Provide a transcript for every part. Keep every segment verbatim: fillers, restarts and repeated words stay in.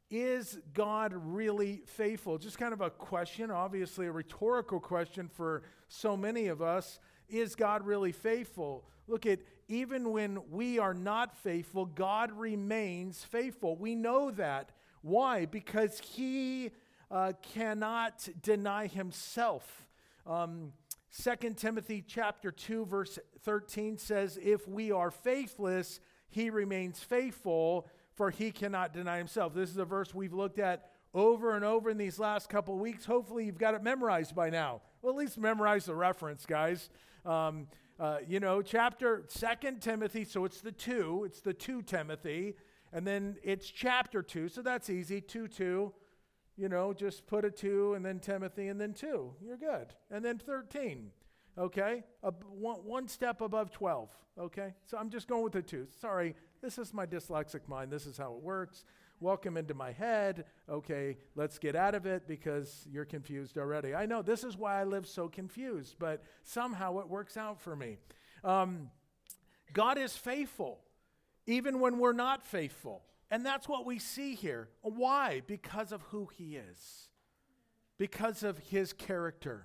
is God really faithful? Just kind of a question, obviously a rhetorical question for so many of us. Is God really faithful? Look at, even when we are not faithful, God remains faithful. We know that. Why? Because he uh, cannot deny himself. Um, Second Timothy chapter two, verse thirteen says, if we are faithless, he remains faithful, for he cannot deny himself. This is a verse we've looked at over and over in these last couple of weeks. Hopefully you've got it memorized by now. Well, at least memorize the reference, guys. Um, uh, you know, chapter Second Timothy, so it's the two, it's the two Timothy, and then it's chapter two, so that's easy, two, two. You know, just put a two and then Timothy and then two. You're good. And then thirteen, okay? Uh, one, one step above twelve, okay? So I'm just going with the two. Sorry, this is my dyslexic mind. This is how it works. Welcome into my head. Okay, let's get out of it because you're confused already. I know this is why I live so confused, but somehow it works out for me. Um, God is faithful, even when we're not faithful. And that's what we see here. Why? Because of who he is. Because of his character.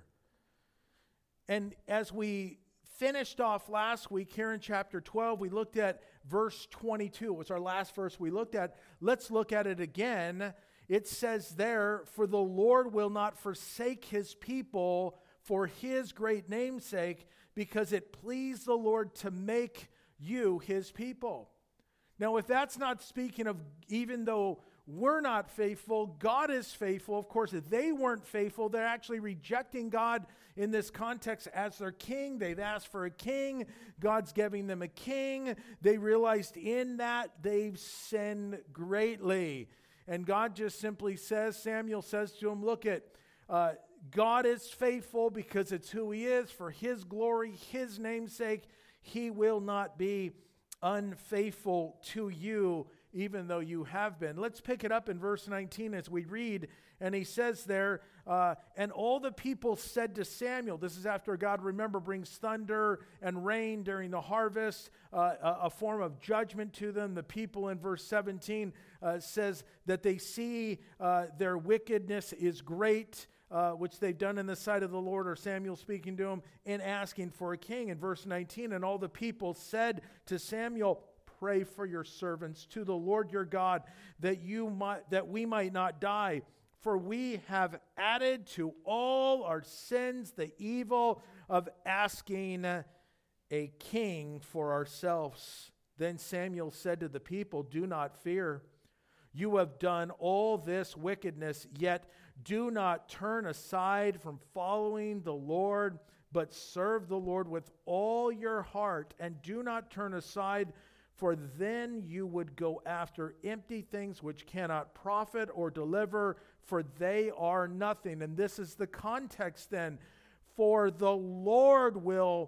And as we finished off last week here in chapter twelve, we looked at verse twenty-two. It was our last verse we looked at. Let's look at it again. It says there, for the Lord will not forsake his people for his great name's sake, because it pleased the Lord to make you his people. Now, if that's not speaking of, even though we're not faithful, God is faithful. Of course, if they weren't faithful, they're actually rejecting God in this context as their king. They've asked for a king. God's giving them a king. They realized in that they've sinned greatly. And God just simply says, Samuel says to him, look at, uh, God is faithful because it's who he is. For his glory, his name's sake, he will not be unfaithful to you, even though you have been. Let's pick it up in verse nineteen as we read. And he says there, uh, and all the people said to Samuel, this is after God, remember, brings thunder and rain during the harvest, uh, a, a form of judgment to them. The people in verse seventeen uh, says that they see uh, their wickedness is great, Uh, which they've done in the sight of the Lord, or Samuel speaking to him, in asking for a king. In verse nineteen, and all the people said to Samuel, pray for your servants to the Lord your God, that you might, that we might not die, for we have added to all our sins the evil of asking a king for ourselves. Then Samuel said to the people, do not fear. You have done all this wickedness, yet do not turn aside from following the Lord, but serve the Lord with all your heart, and do not turn aside, for then you would go after empty things which cannot profit or deliver, for they are nothing. And this is the context then. For the Lord will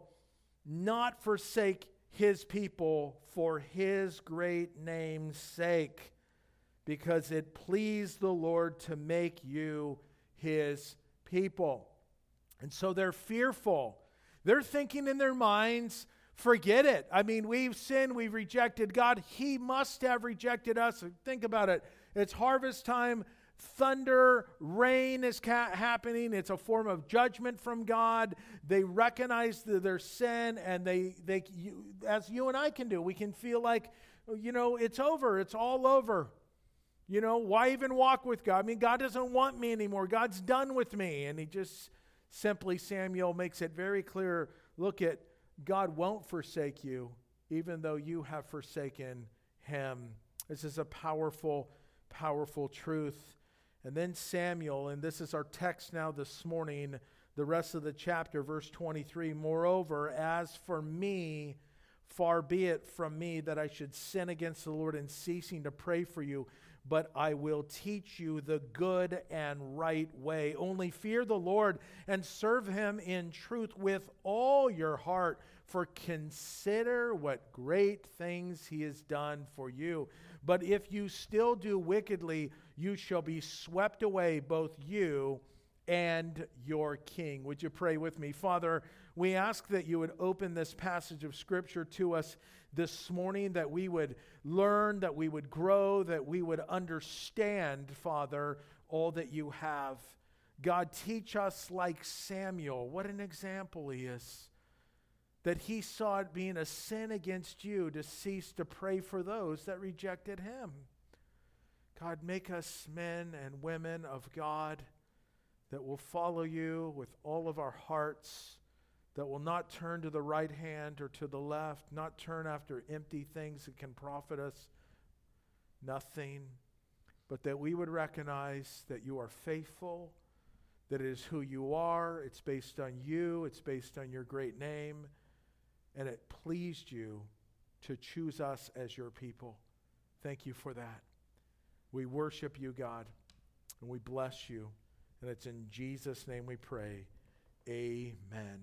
not forsake his people for his great name's sake, because it pleased the Lord to make you his people. And so they're fearful. They're thinking in their minds, forget it. I mean, we've sinned, we've rejected God. He must have rejected us. Think about it. It's harvest time. Thunder, rain is ca- happening. It's a form of judgment from God. They recognize the, their sin, and they, they you, as you and I can do, we can feel like, you know, it's over. It's all over. You know, why even walk with God? I mean, God doesn't want me anymore. God's done with me. And he just simply, Samuel makes it very clear, look at, God won't forsake you, even though you have forsaken him. This is a powerful, powerful truth. And then Samuel, and this is our text now this morning, the rest of the chapter, verse twenty-three, moreover, as for me, far be it from me that I should sin against the Lord in ceasing to pray for you, but I will teach you the good and right way. Only fear the Lord and serve him in truth with all your heart, for consider what great things he has done for you. But if you still do wickedly, you shall be swept away, both you and your King. Would you pray with me? Father, we ask that you would open this passage of Scripture to us this morning, that we would learn, that we would grow, that we would understand, Father, all that you have. God, teach us like Samuel. What an example he is. That he saw it being a sin against you to cease to pray for those that rejected him. God, make us men and women of God that will follow you with all of our hearts, that will not turn to the right hand or to the left, not turn after empty things that can profit us nothing, but that we would recognize that you are faithful, that it is who you are, it's based on you, it's based on your great name, and it pleased you to choose us as your people. Thank you for that. We worship you, God, and we bless you. And it's in Jesus' name we pray. Amen.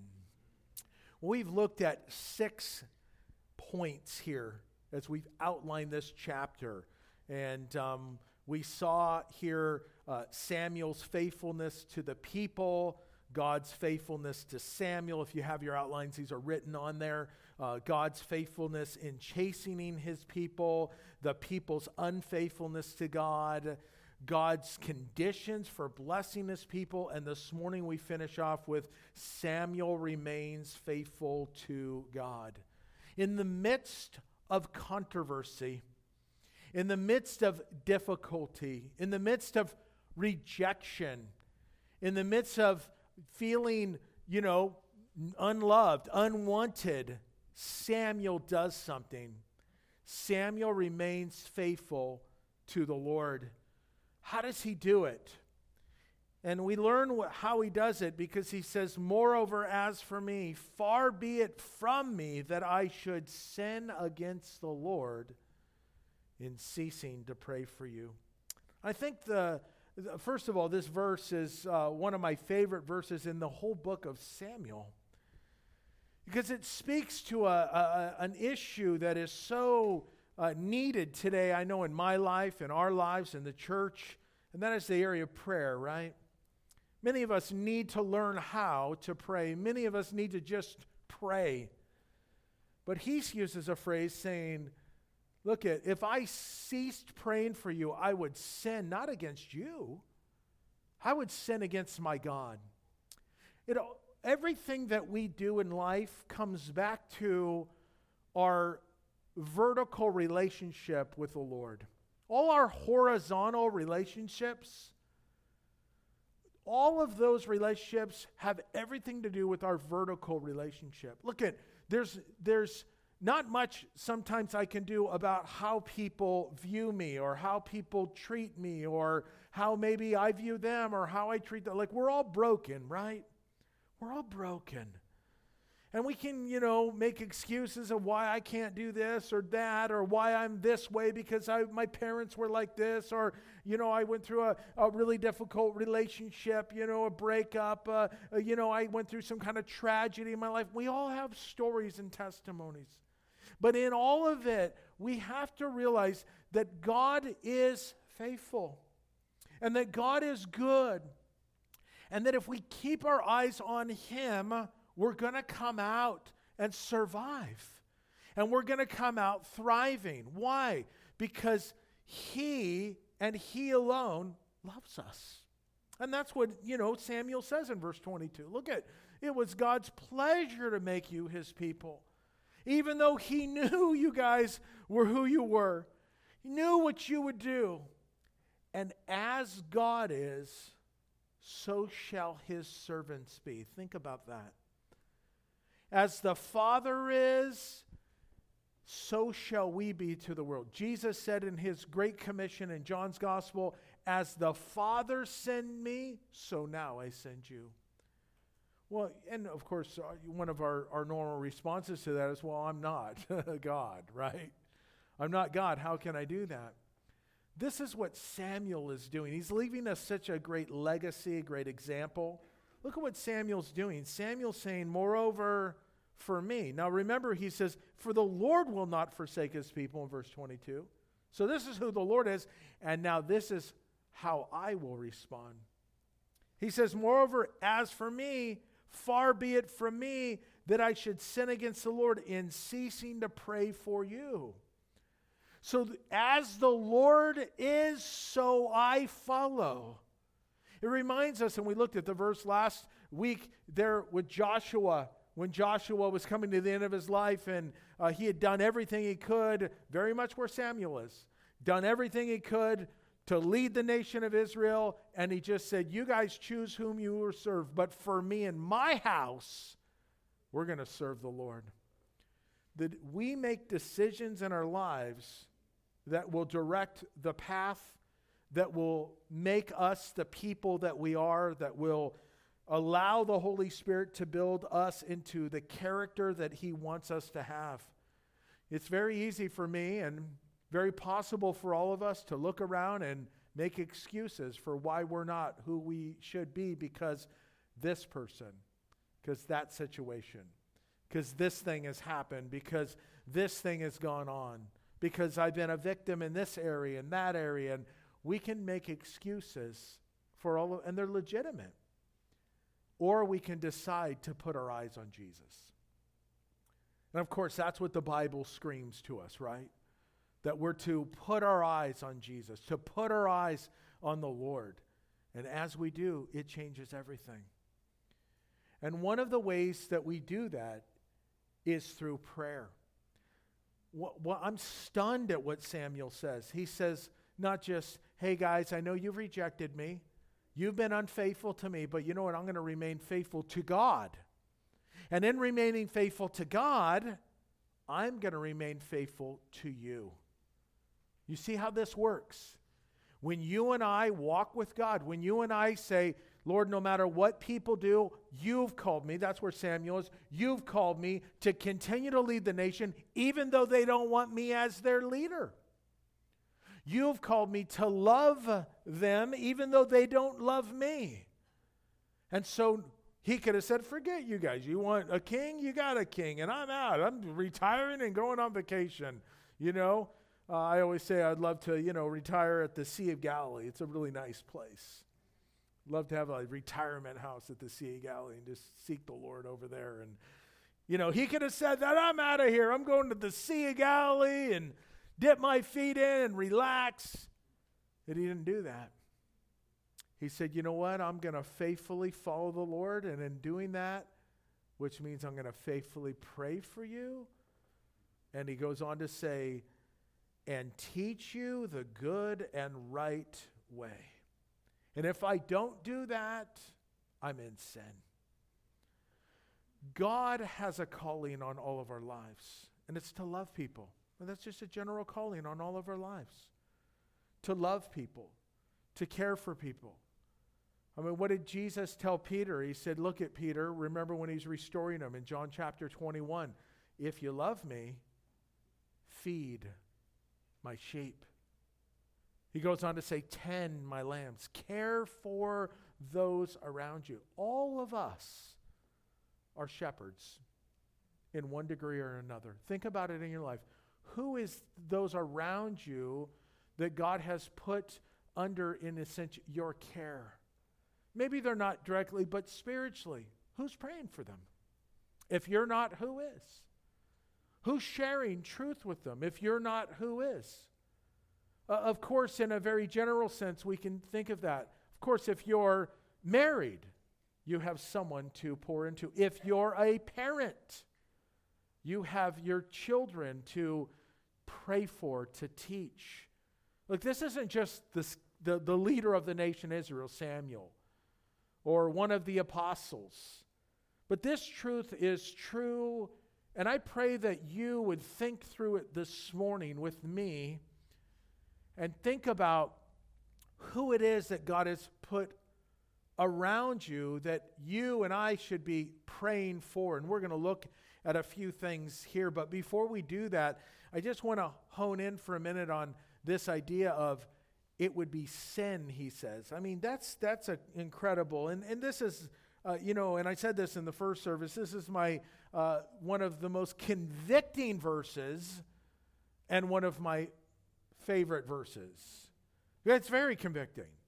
We've looked at six points here as we've outlined this chapter. And um, we saw here uh, Samuel's faithfulness to the people, God's faithfulness to Samuel. If you have your outlines, these are written on there. Uh, God's faithfulness in chastening his people, the people's unfaithfulness to God, God's conditions for blessing his people, and this morning we finish off with Samuel remains faithful to God. In the midst of controversy, in the midst of difficulty, in the midst of rejection, in the midst of feeling, you know, unloved, unwanted, Samuel does something. Samuel remains faithful to the Lord. How does he do it? And we learn wh- how he does it because he says, "Moreover, as for me, far be it from me that I should sin against the Lord in ceasing to pray for you." I think the First of all, this verse is uh, one of my favorite verses in the whole book of Samuel, because it speaks to a, a, an issue that is so uh, needed today, I know, in my life, in our lives, in the church, and that is the area of prayer, right? Many of us need to learn how to pray. Many of us need to just pray. But he uses a phrase saying, look, at if I ceased praying for you, I would sin not against you. I would sin against my God. You know, everything that we do in life comes back to our vertical relationship with the Lord. All our horizontal relationships, all of those relationships have everything to do with our vertical relationship. Look at, there's there's not much sometimes I can do about how people view me or how people treat me or how maybe I view them or how I treat them. Like, we're all broken, right? We're all broken. And we can, you know, make excuses of why I can't do this or that, or why I'm this way because I, my parents were like this, or, you know, I went through a, a really difficult relationship, you know, a breakup, uh, uh, you know, I went through some kind of tragedy in my life. We all have stories and testimonies. But in all of it, we have to realize that God is faithful and that God is good, and that if we keep our eyes on Him, we're going to come out and survive. And we're going to come out thriving. Why? Because He and He alone loves us. And that's what, you know, Samuel says in verse twenty-two. Look at, it was God's pleasure to make you His people. Even though He knew you guys were who you were. He knew what you would do. And as God is, so shall His servants be. Think about that. As the Father is, so shall we be to the world. Jesus said in His Great Commission in John's Gospel, as the Father sent me, so now I send you. Well, and of course, one of our, our normal responses to that is, well, I'm not God, right? I'm not God. How can I do that? This is what Samuel is doing. He's leaving us such a great legacy, a great example. Look at what Samuel's doing. Samuel's saying, moreover, for me. Now remember, he says, for the Lord will not forsake His people in verse twenty-two. So this is who the Lord is. And now this is how I will respond. He says, moreover, as for me, far be it from me that I should sin against the Lord in ceasing to pray for you. So th- as the Lord is, so I follow. It reminds us, and we looked at the verse last week there with Joshua, when Joshua was coming to the end of his life, and uh, he had done everything he could, very much where Samuel is, done everything he could to lead the nation of Israel, and he just said, you guys choose whom you will serve, but for me and my house, we're going to serve the Lord. That we make decisions in our lives that will direct the path, that will make us the people that we are, that will allow the Holy Spirit to build us into the character that He wants us to have. It's very easy for me and very possible for all of us to look around and make excuses for why we're not who we should be because this person, because that situation, because this thing has happened, because this thing has gone on, because I've been a victim in this area and that area, and we can make excuses for all of, and they're legitimate. Or we can decide to put our eyes on Jesus. And of course, that's what the Bible screams to us, right? That we're to put our eyes on Jesus, to put our eyes on the Lord. And as we do, it changes everything. And one of the ways that we do that is through prayer. Well, well, I'm stunned at what Samuel says. He says, not just, hey guys, I know you've rejected me. You've been unfaithful to me, but you know what? I'm going to remain faithful to God. And in remaining faithful to God, I'm going to remain faithful to you. You see how this works? When you and I walk with God, when you and I say, Lord, no matter what people do, you've called me, that's where Samuel is, you've called me to continue to lead the nation, even though they don't want me as their leader. You've called me to love them, even though they don't love me. And so he could have said, forget you guys. You want a king? You got a king, and I'm out. I'm retiring and going on vacation, you know. Uh, I always say I'd love to, you know, retire at the Sea of Galilee. It's a really nice place. Love to have a retirement house at the Sea of Galilee and just seek the Lord over there. And, you know, he could have said that, I'm out of here. I'm going to the Sea of Galilee and dip my feet in and relax. But he didn't do that. He said, you know what? I'm going to faithfully follow the Lord. And in doing that, which means I'm going to faithfully pray for you. And he goes on to say, and teach you the good and right way. And if I don't do that, I'm in sin. God has a calling on all of our lives, and it's to love people. And that's just a general calling on all of our lives. To love people, to care for people. I mean, what did Jesus tell Peter? He said, look at Peter, remember when he's restoring him in John chapter twenty-one. If you love me, feed my sheep. He goes on to say, tend my lambs. Care for those around you. All of us are shepherds in one degree or another. Think about it in your life. Who is those around you that God has put under, in a sense, your care? Maybe they're not directly, but spiritually. Who's praying for them? If you're not, who is? Who's sharing truth with them? If you're not, who is? Uh, of course, in a very general sense, we can think of that. Of course, if you're married, you have someone to pour into. If you're a parent, you have your children to pray for, to teach. Look, this isn't just this, the, the leader of the nation Israel, Samuel, or one of the apostles. But this truth is true, and I pray that you would think through it this morning with me and think about who it is that God has put around you that you and I should be praying for. And we're going to look at a few things here. But before we do that, I just want to hone in for a minute on this idea of it would be sin, he says. I mean, that's that's a incredible. And, and this is, uh, you know, and I said this in the first service, this is my uh, one of the most convicting verses and one of my favorite verses. It's very convicting.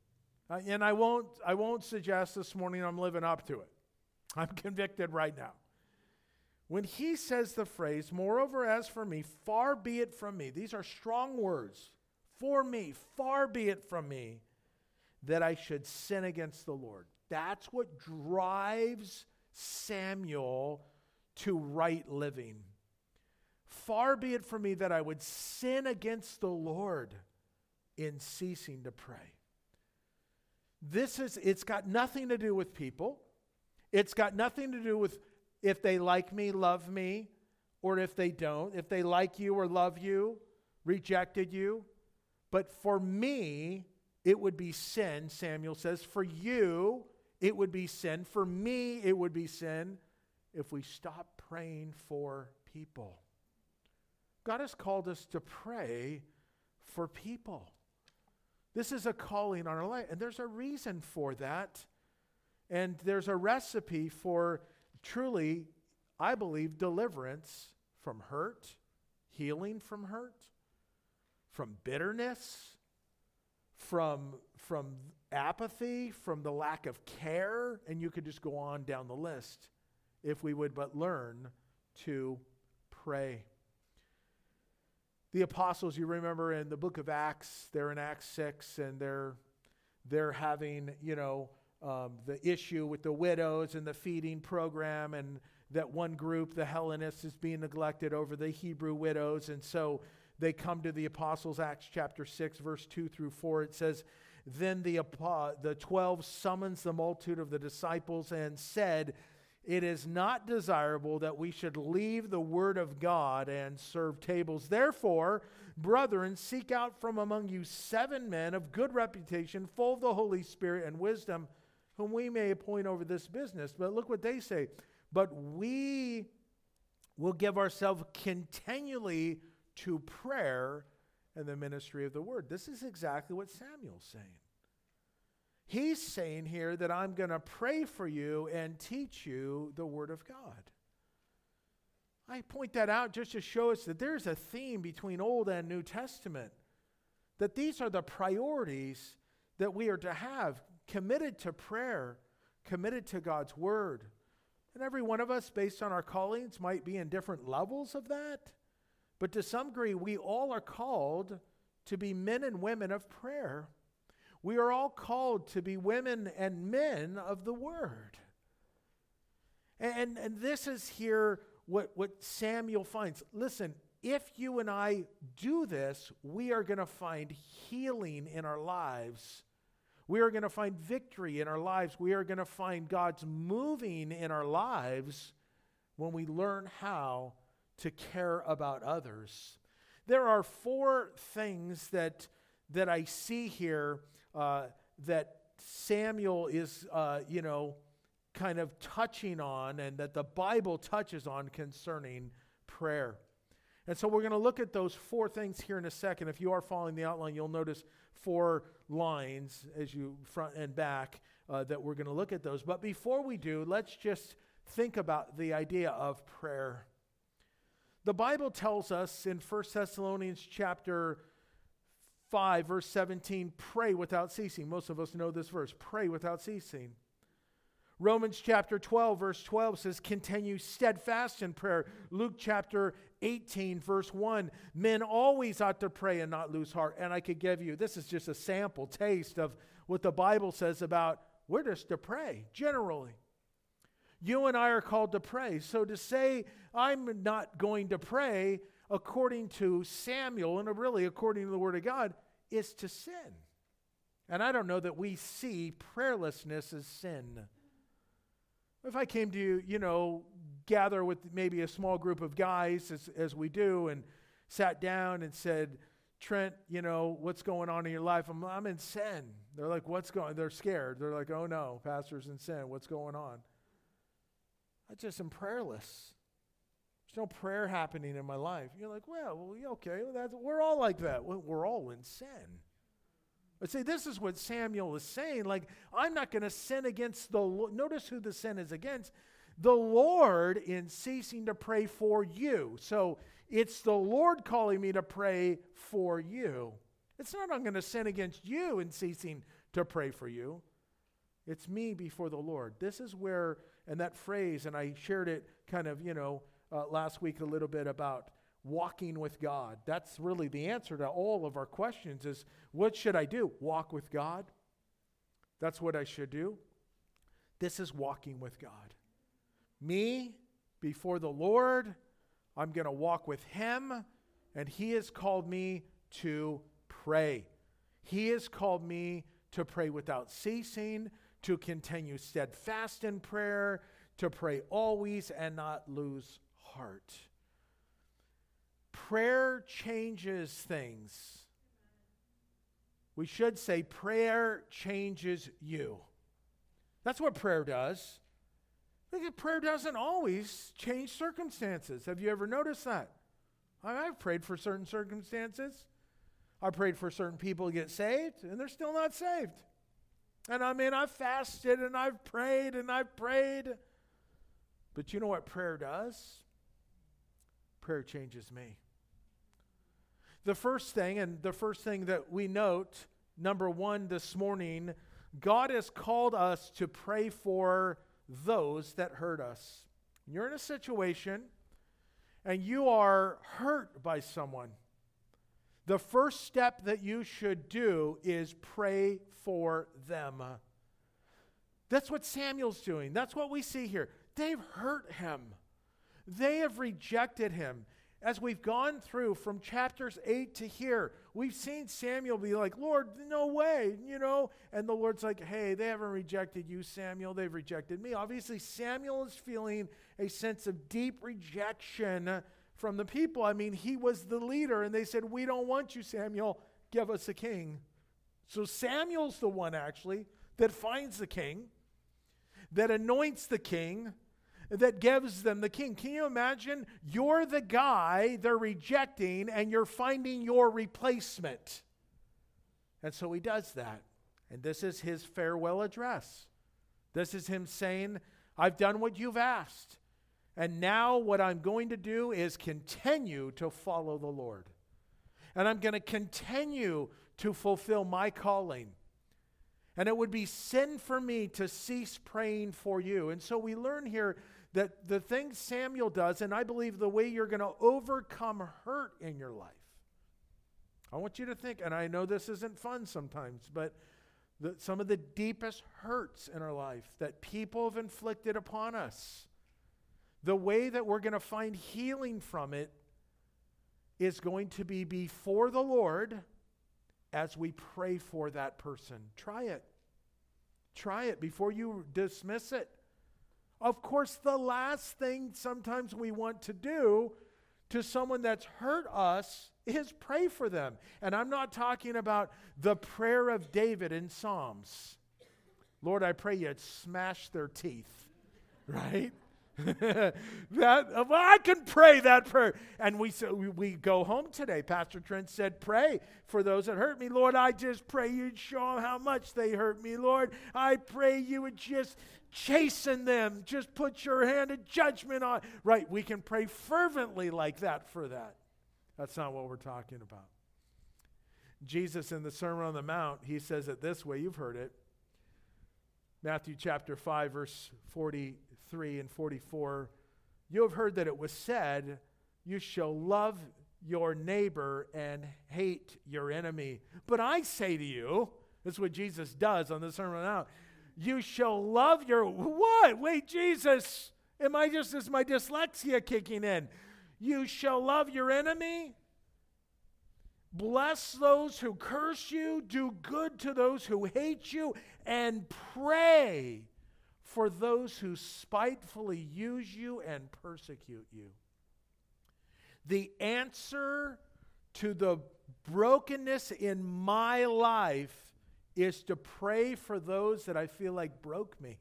Uh, and I won't, I won't suggest this morning I'm living up to it. I'm convicted right now. When he says the phrase, moreover, as for me, far be it from me. These are strong words. For me, far be it from me that I should sin against the Lord. That's what drives Samuel to right living. Far be it from me that I would sin against the Lord in ceasing to pray. This is, it's got nothing to do with people. It's got nothing to do with if they like me, love me, or if they don't. If they like you or love you, rejected you. But for me, it would be sin, Samuel says. For you, it would be sin. For me, it would be sin if we stop praying for people. God has called us to pray for people. This is a calling on our life, and there's a reason for that. And there's a recipe for truly, I believe, deliverance from hurt, healing from hurt, from bitterness, from, from apathy, from the lack of care, and you could just go on down the list if we would but learn to pray. The apostles, you remember in the book of Acts, they're in Acts six, and they're they're having, you know, um, the issue with the widows and the feeding program, and that one group, the Hellenists, is being neglected over the Hebrew widows, and so they come to the apostles, Acts chapter six, verse two through four. It says, then the, the twelve summons the multitude of the disciples and said, it is not desirable that we should leave the word of God and serve tables. Therefore, brethren, seek out from among you seven men of good reputation, full of the Holy Spirit and wisdom, whom we may appoint over this business. But look what they say. But we will give ourselves continually to prayer and the ministry of the word. This is exactly what Samuel's saying. He's saying here that I'm going to pray for you and teach you the Word of God. I point that out just to show us that there's a theme between Old and New Testament, that these are the priorities that we are to have, committed to prayer, committed to God's Word. And every one of us, based on our callings, might be in different levels of that, but to some degree, we all are called to be men and women of prayer. We are all called to be women and men of the Word. And, and this is here what, what Samuel finds. Listen, if you and I do this, we are going to find healing in our lives. We are going to find victory in our lives. We are going to find God's moving in our lives when we learn how to care about others. There are four things that, that I see here Uh, that Samuel is, uh, you know, kind of touching on, and that the Bible touches on concerning prayer. And so we're going to look at those four things here in a second. If you are following the outline, you'll notice four lines as you front and back uh, that we're going to look at those. But before we do, let's just think about the idea of prayer. The Bible tells us in First Thessalonians chapter five, verse seventeen, pray without ceasing. Most of us know this verse, pray without ceasing. Romans chapter twelve, verse twelve says, continue steadfast in prayer. Luke chapter eighteen, verse one, men always ought to pray and not lose heart. And I could give you, this is just a sample taste of what the Bible says about we're just to pray, generally. You and I are called to pray. So to say I'm not going to pray, according to Samuel, and really according to the Word of God, is to sin. And I don't know that we see prayerlessness as sin. If I came to you, you know, gather with maybe a small group of guys, as, as we do, and sat down and said, Trent, you know, what's going on in your life? I'm, I'm in sin. They're like, what's going on? They're scared. They're like, oh no, pastor's in sin. What's going on? I just am prayerless. There's no prayer happening in my life. You're like, well, well okay, well, that's, we're all like that. Well, we're all in sin. But see, this is what Samuel is saying. Like, I'm not going to sin against the Lord. Notice who the sin is against. The Lord in ceasing to pray for you. So it's the Lord calling me to pray for you. It's not I'm going to sin against you in ceasing to pray for you. It's me before the Lord. This is where, and that phrase, and I shared it kind of, you know, uh, last week a little bit about walking with God. That's really the answer to all of our questions is, what should I do? Walk with God. That's what I should do. This is walking with God. Me before the Lord, I'm going to walk with Him, and He has called me to pray. He has called me to pray without ceasing, to continue steadfast in prayer, to pray always and not lose heart. Prayer changes things. We should say prayer changes you. That's what prayer does. Because prayer doesn't always change circumstances. Have you ever noticed that? I've prayed for certain circumstances. I prayed for certain people to get saved, and they're still not saved. And I mean, I've fasted, and I've prayed, and I've prayed. But you know what prayer does? Prayer changes me. The first thing, and the first thing that we note, number one this morning, God has called us to pray for those that hurt us. You're in a situation, and you are hurt by someone. The first step that you should do is pray for them. That's what Samuel's doing. That's what we see here. They've hurt him. They have rejected him. As we've gone through from chapters eight to here, we've seen Samuel be like, Lord, no way, you know. And the Lord's like, hey, they haven't rejected you, Samuel. They've rejected me. Obviously, Samuel is feeling a sense of deep rejection from the people. I mean, he was the leader, and they said, we don't want you, Samuel. Give us a king. So Samuel's the one, actually, that finds the king, that anoints the king, that gives them the king. Can you imagine? You're the guy they're rejecting, and you're finding your replacement. And so he does that. And this is his farewell address. This is him saying, I've done what you've asked. And now what I'm going to do is continue to follow the Lord. And I'm going to continue to fulfill my calling. And it would be sin for me to cease praying for you. And so we learn here that the thing Samuel does, and I believe the way you're going to overcome hurt in your life. I want you to think, and I know this isn't fun sometimes, but the, some of the deepest hurts in our life that people have inflicted upon us, the way that we're going to find healing from it is going to be before the Lord as we pray for that person. Try it. Try it before you dismiss it. Of course, the last thing sometimes we want to do to someone that's hurt us is pray for them. And I'm not talking about the prayer of David in Psalms. Lord, I pray you'd smash their teeth, right? that well, I can pray that prayer. And we, so we we go home today. Pastor Trent said, pray for those that hurt me. Lord, I just pray you'd show them how much they hurt me. Lord, I pray you would just chasten them. Just put your hand of judgment on. Right, we can pray fervently like that for that. That's not what we're talking about. Jesus in the Sermon on the Mount, he says it this way. You've heard it. Matthew chapter five, verse forty-three and forty-four. You have heard that it was said, you shall love your neighbor and hate your enemy. But I say to you, this is what Jesus does on the Sermon on the Mount, you shall love your, what? Wait, Jesus, am I just, is my dyslexia kicking in? You shall love your enemy, bless those who curse you, do good to those who hate you, and pray for those who spitefully use you and persecute you. The answer to the brokenness in my life is to pray for those that I feel like broke me.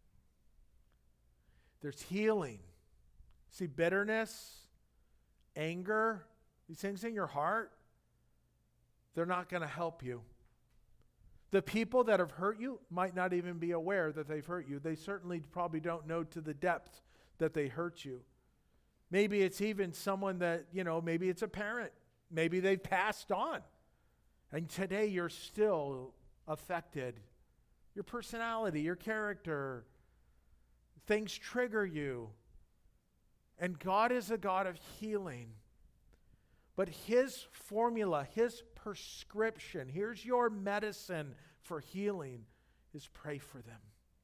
There's healing. See, bitterness, anger, these things in your heart, they're not going to help you. The people that have hurt you might not even be aware that they've hurt you. They certainly probably don't know to the depth that they hurt you. Maybe it's even someone that, you know, maybe it's a parent. Maybe they've passed on. And today you're still affected. Your personality, your character. Things trigger you. And God is a God of healing. But His formula, His prescription, here's your medicine for healing, is pray for them.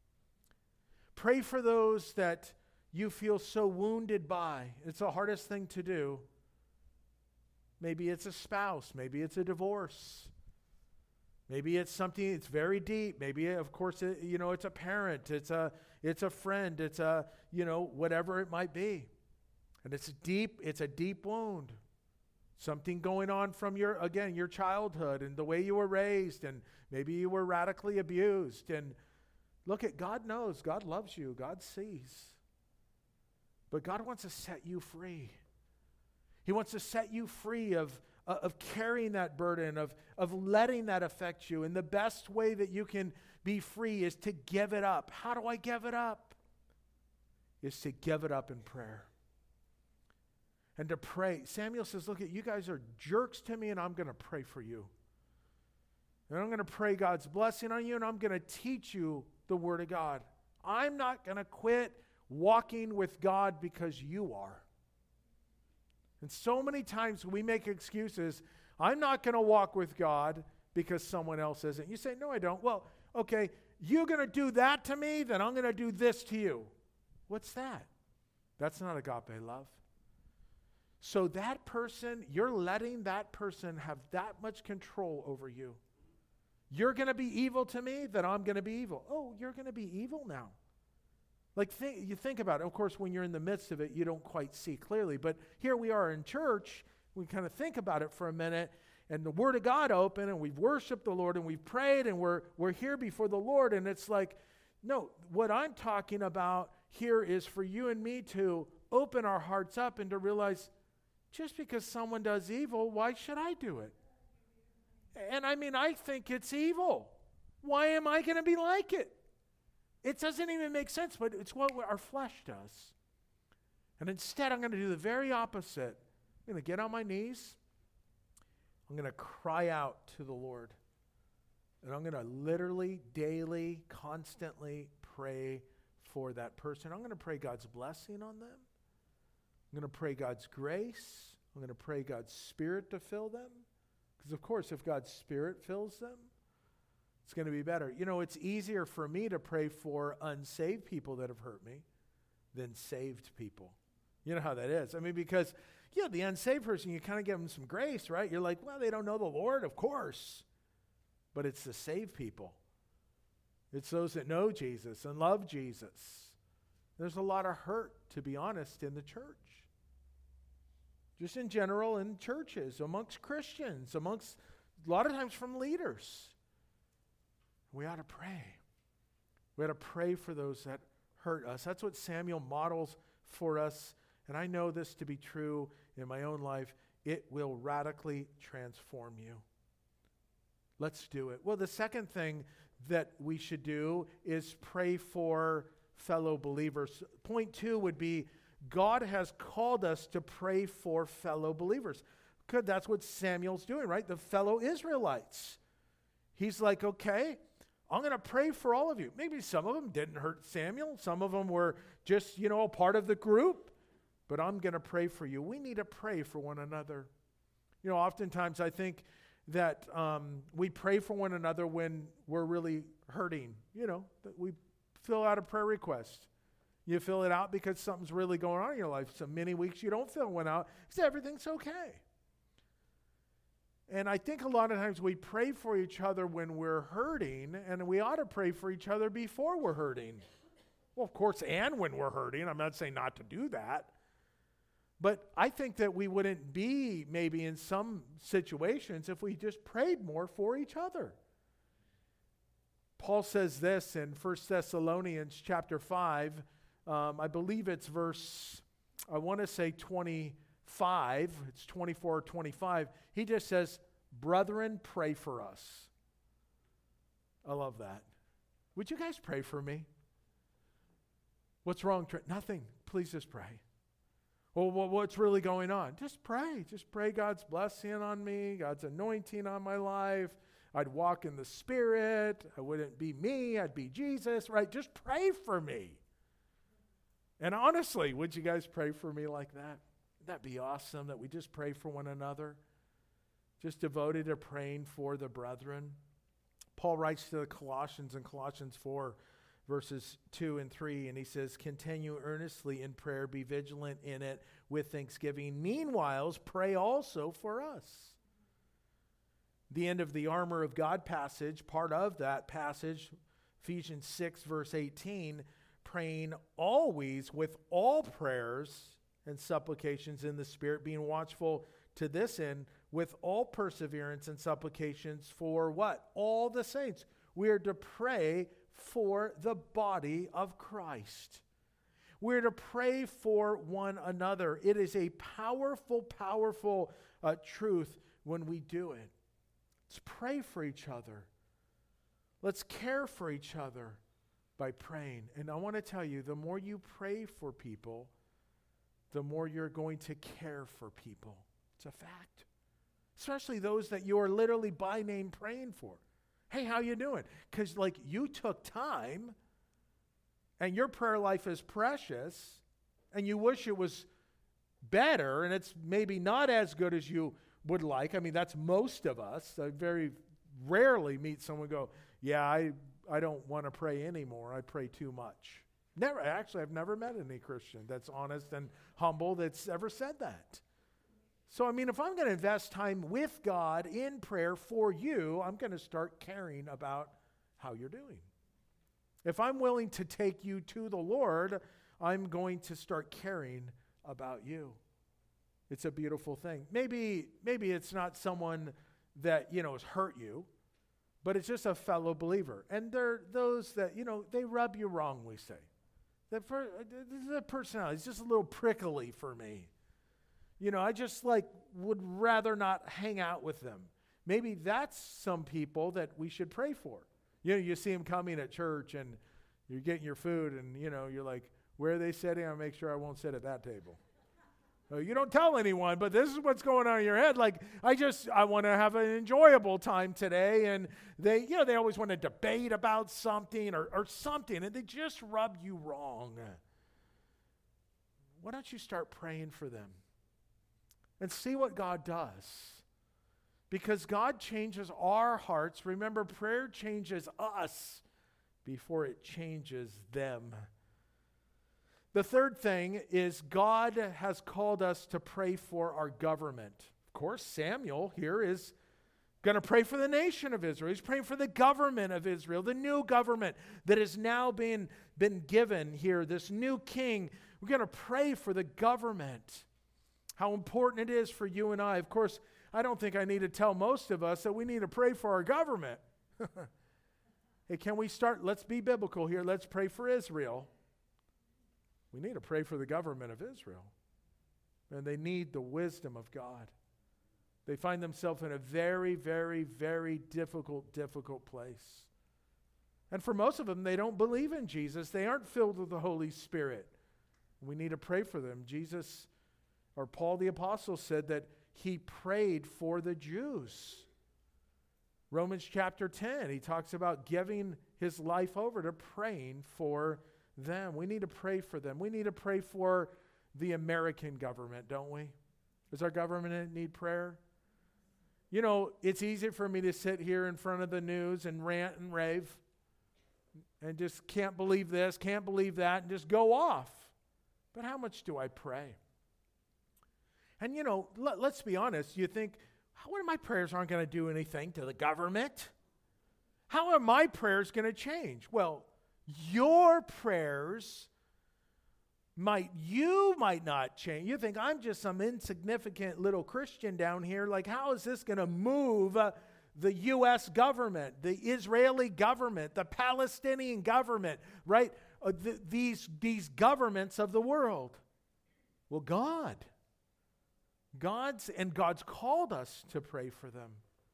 Pray for those that you feel so wounded by. It's the hardest thing to do. Maybe it's a spouse. Maybe it's a divorce. Maybe it's something that's very deep. Maybe, of course, it, you know, it's a parent. It's a, it's a friend. It's a, you know, whatever it might be. And it's deep. It's a deep wound. Something going on from your, again, your childhood and the way you were raised, and maybe you were radically abused. And look at, God knows. God loves you. God sees. But God wants to set you free. He wants to set you free of, uh, of carrying that burden, of, of letting that affect you. And the best way that you can be free is to give it up. How do I give it up? Is to give it up in prayer. And to pray. Samuel says, look, you guys are jerks to me, and I'm going to pray for you. And I'm going to pray God's blessing on you, and I'm going to teach you the Word of God. I'm not going to quit walking with God because you are. And so many times we make excuses. I'm not going to walk with God because someone else isn't. You say, no, I don't. Well, okay, you're going to do that to me, then I'm going to do this to you. What's that? That's not agape love. So that person, you're letting that person have that much control over you. You're going to be evil to me, then I'm going to be evil. Oh, you're going to be evil now. Like, think, you think about it. Of course, when you're in the midst of it, you don't quite see clearly. But here we are in church. We kind of think about it for a minute. And the Word of God open, and we've worshiped the Lord, and we've prayed, and we're, we're here before the Lord. And it's like, no, what I'm talking about here is for you and me to open our hearts up and to realize, just because someone does evil, why should I do it? And I mean, I think it's evil. Why am I going to be like it? It doesn't even make sense, but it's what our flesh does. And instead, I'm going to do the very opposite. I'm going to get on my knees. I'm going to cry out to the Lord. And I'm going to literally, daily, constantly pray for that person. I'm going to pray God's blessing on them. I'm going to pray God's grace. I'm going to pray God's Spirit to fill them. Because, of course, if God's Spirit fills them, it's going to be better. You know, it's easier for me to pray for unsaved people that have hurt me than saved people. You know how that is. I mean, because, yeah, the unsaved person, you kind of give them some grace, right? You're like, well, they don't know the Lord, of course. But it's the saved people. It's those that know Jesus and love Jesus. There's a lot of hurt, to be honest, in the church. Just in general in churches, amongst Christians, amongst, a lot of times from leaders. We ought to pray. We ought to pray for those that hurt us. That's what Samuel models for us. And I know this to be true in my own life. It will radically transform you. Let's do it. Well, the second thing that we should do is pray for fellow believers. Point two would be, God has called us to pray for fellow believers. Because that's what Samuel's doing, right? The fellow Israelites. He's like, okay, I'm going to pray for all of you. Maybe some of them didn't hurt Samuel. Some of them were just, you know, a part of the group. But I'm going to pray for you. We need to pray for one another. You know, oftentimes I think that um, we pray for one another when we're really hurting. You know, that we fill out a prayer request. You fill it out because something's really going on in your life. So many weeks you don't fill one out because everything's okay. And I think a lot of times we pray for each other when we're hurting, and we ought to pray for each other before we're hurting. Well, of course, and when we're hurting. I'm not saying not to do that. But I think that we wouldn't be maybe in some situations if we just prayed more for each other. Paul says this in First Thessalonians chapter five. Um, I believe it's verse, I want to say twenty-five. It's twenty-four or twenty-five. He just says, brethren, pray for us. I love that. Would you guys pray for me? What's wrong? Nothing. Please just pray. Well, what's really going on? Just pray. Just pray God's blessing on me, God's anointing on my life. I'd walk in the Spirit. I wouldn't be me. I'd be Jesus, right? Just pray for me. And honestly, would you guys pray for me like that? That'd be awesome that we just pray for one another. Just devoted to praying for the brethren. Paul writes to the Colossians in Colossians four, verses two and three, and he says, continue earnestly in prayer, be vigilant in it with thanksgiving. Meanwhile, pray also for us. The end of the armor of God passage, part of that passage, Ephesians six, verse eighteen, praying always with all prayers and supplications in the Spirit, being watchful to this end with all perseverance and supplications for what? All the saints. We are to pray for the body of Christ. We're to pray for one another. It is a powerful, powerful uh, truth when we do it. Let's pray for each other. Let's care for each other by praying. And I want to tell you, the more you pray for people, the more you're going to care for people. It's a fact. Especially those that you are literally by name praying for. Hey, how you doing? Because like you took time and your prayer life is precious and you wish it was better and it's maybe not as good as you would like. I mean, that's most of us. I very rarely meet someone go, yeah, I, I don't want to pray anymore. I pray too much. Never. Actually, I've never met any Christian that's honest and humble that's ever said that. So, I mean, if I'm going to invest time with God in prayer for you, I'm going to start caring about how you're doing. If I'm willing to take you to the Lord, I'm going to start caring about you. It's a beautiful thing. Maybe, maybe it's not someone that, you know, has hurt you, but it's just a fellow believer. And they're those that, you know, they rub you wrong, we say. The, per, the personality is just a little prickly for me. You know, I just like would rather not hang out with them. Maybe that's some people that we should pray for. You know, you see them coming at church and you're getting your food and, you know, you're like, where are they sitting? I'll make sure I won't sit at that table. Well, you don't tell anyone, but this is what's going on in your head. Like, I just, I want to have an enjoyable time today. And they, you know, they always want to debate about something or, or something, and they just rub you wrong. Why don't you start praying for them? And see what God does. Because God changes our hearts. Remember, prayer changes us before it changes them. The third thing is God has called us to pray for our government. Of course, Samuel here is going to pray for the nation of Israel. He's praying for the government of Israel, the new government that is now being been given here, this new king. We're going to pray for the government. How important it is for you and I. Of course, I don't think I need to tell most of us that we need to pray for our government. Hey, can we start? Let's be biblical here. Let's pray for Israel. We need to pray for the government of Israel. And they need the wisdom of God. They find themselves in a very, very, very difficult, difficult place. And for most of them, they don't believe in Jesus. They aren't filled with the Holy Spirit. We need to pray for them. Jesus, or Paul the Apostle, said that he prayed for the Jews. Romans chapter ten, he talks about giving his life over to praying for them. We need to pray for them. We need to pray for the American government, don't we? Does our government need prayer? You know, it's easy for me to sit here in front of the news and rant and rave and just can't believe this, can't believe that, and just go off. But how much do I pray? And, you know, let, let's be honest. You think, what are my prayers aren't going to do anything to the government? How are my prayers going to change? Well, your prayers might, you might not change. You think, I'm just some insignificant little Christian down here. Like, how is this going to move uh, the U S government, the Israeli government, the Palestinian government, right? Uh, th- these, these governments of the world. Well, God. God's, and God's called us to pray for them.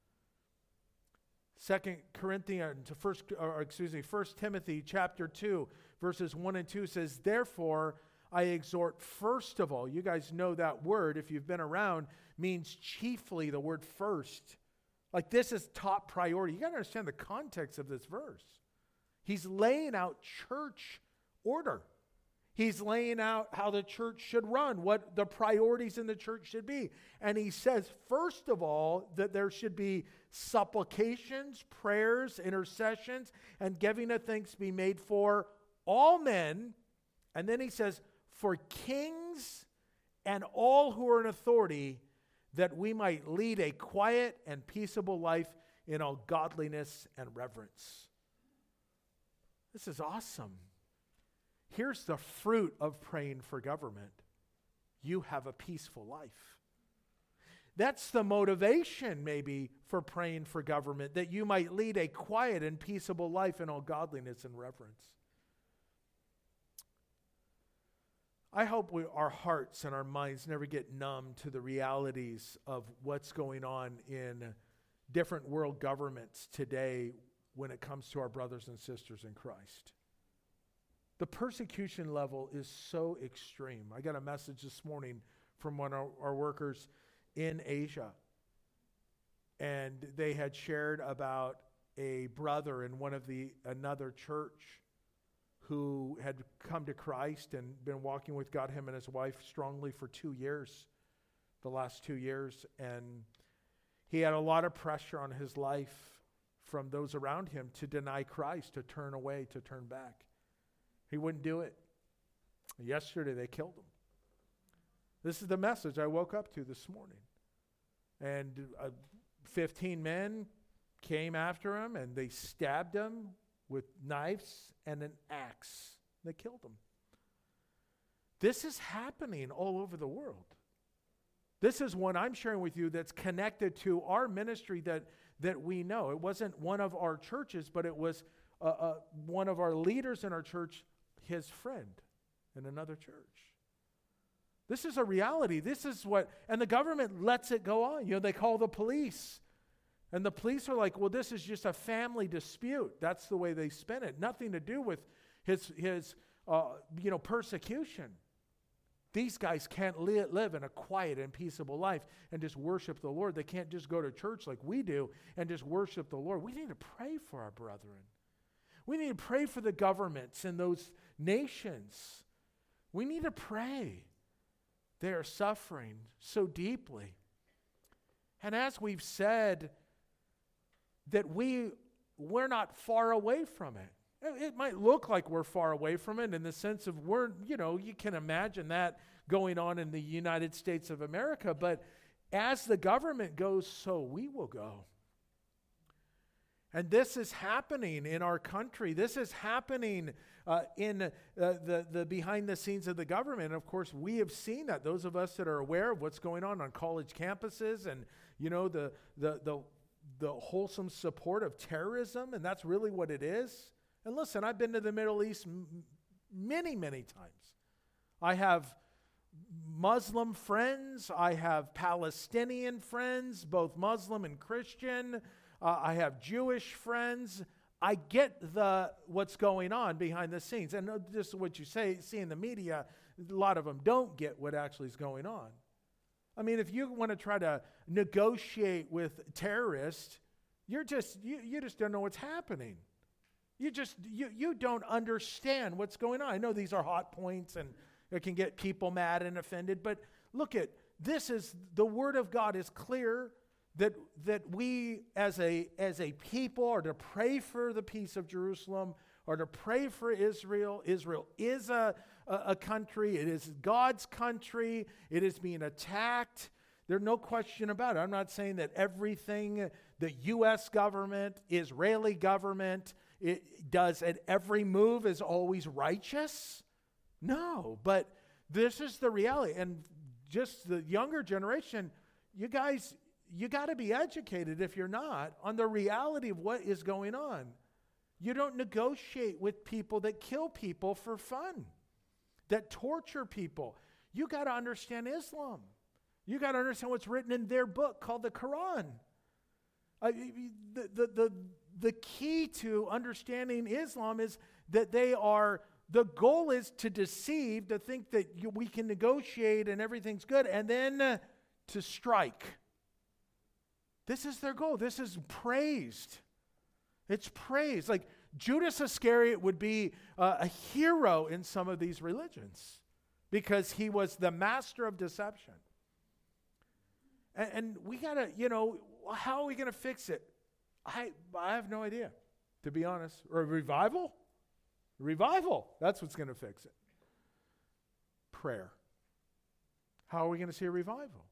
Second Corinthians, first, or excuse me, First Timothy chapter two, verses one and two says, therefore, I exhort first of all, you guys know that word, if you've been around, means chiefly, the word first. Like this is top priority. You got to understand the context of this verse. He's laying out church order. He's laying out how the church should run, what the priorities in the church should be. And he says, first of all, that there should be supplications, prayers, intercessions, and giving of thanks be made for all men. And then he says, for kings and all who are in authority, that we might lead a quiet and peaceable life in all godliness and reverence. This is awesome. Here's the fruit of praying for government. You have a peaceful life. That's the motivation maybe for praying for government, that you might lead a quiet and peaceable life in all godliness and reverence. I hope we, our hearts and our minds never get numb to the realities of what's going on in different world governments today when it comes to our brothers and sisters in Christ. The persecution level is so extreme. I got a message this morning from one of our workers in Asia, and they had shared about a brother in one of the another church who had come to Christ and been walking with God, him and his wife, strongly for two years, the last two years. And he had a lot of pressure on his life from those around him to deny Christ, to turn away, to turn back. He wouldn't do it. Yesterday, they killed him. This is the message I woke up to this morning. And uh, fifteen men came after him, and they stabbed him with knives and an axe. They killed him. This is happening all over the world. This is one I'm sharing with you that's connected to our ministry that, that we know. It wasn't one of our churches, but it was uh, uh, one of our leaders in our church, his friend in another church. This is a reality. This is what, and the government lets it go on. You know, they call the police. And the police are like, well, this is just a family dispute. That's the way they spin it. Nothing to do with his, his uh, you know, persecution. These guys can't li- live in a quiet and peaceable life and just worship the Lord. They can't just go to church like we do and just worship the Lord. We need to pray for our brethren. We need to pray for the governments in those nations. We need to pray. They are suffering so deeply. And as we've said, that we, we're not far away from it. It might look like we're far away from it in the sense of we're, you know, you can imagine that going on in the United States of America, but as the government goes, so we will go. And this is happening in our country. This is happening uh, in uh, the, the behind the scenes of the government. And of course, we have seen that. Those of us that are aware of what's going on on college campuses and, you know, the the the the wholesome support of terrorism, and that's really what it is. And listen, I've been to the Middle East m- many, many times. I have Muslim friends. I have Palestinian friends, both Muslim and Christian. Uh, I have Jewish friends. I get the what's going on behind the scenes. And just what you say, see in the media, a lot of them don't get what actually is going on. I mean, if you want to try to negotiate with terrorists, you're just you, you just don't know what's happening. You just you you don't understand what's going on. I know these are hot points and it can get people mad and offended, but look at this is the word of God is clear that that we as a as a people are to pray for the peace of Jerusalem, or to pray for Israel. Israel is a, a, a country. It is God's country. It is being attacked. There's no question about it. I'm not saying that everything the U S government, Israeli government, it does at every move is always righteous. No, but this is the reality. And just the younger generation, you guys, you got to be educated if you're not on the reality of what is going on. You don't negotiate with people that kill people for fun, that torture people. You got to understand Islam. You got to understand what's written in their book called the Quran. Uh, the, the, the, the key to understanding Islam is that they are, the goal is to deceive, to think that you, we can negotiate and everything's good, and then uh, to strike. This is their goal. This is praised. It's praised. Like Judas Iscariot would be uh, a hero in some of these religions because he was the master of deception. And, and we got to, you know, how are we going to fix it? I I have no idea, to be honest. Or a revival? Revival. That's what's going to fix it. Prayer. How are we going to see a revival?